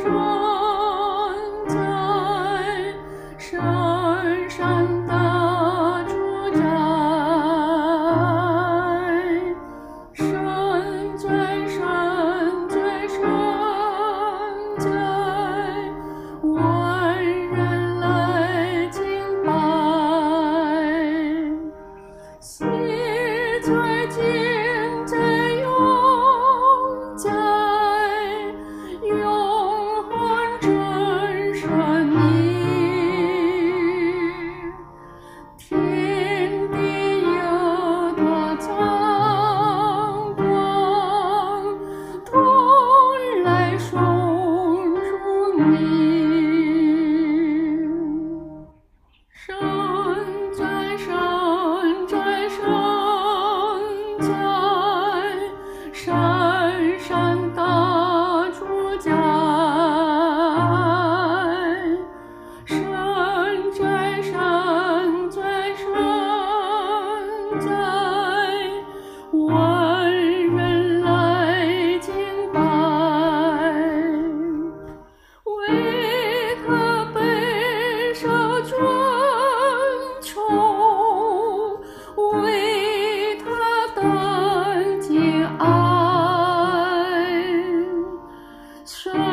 在深山的主宅，深在深在深在，万人来敬拜，喜在敬在永在。永恒真神你，天地有多苍广，同来颂主你。神在神在神在，深山的主宰，深在深在深在，万人来敬拜，为他备受尊崇，为他担惊爱。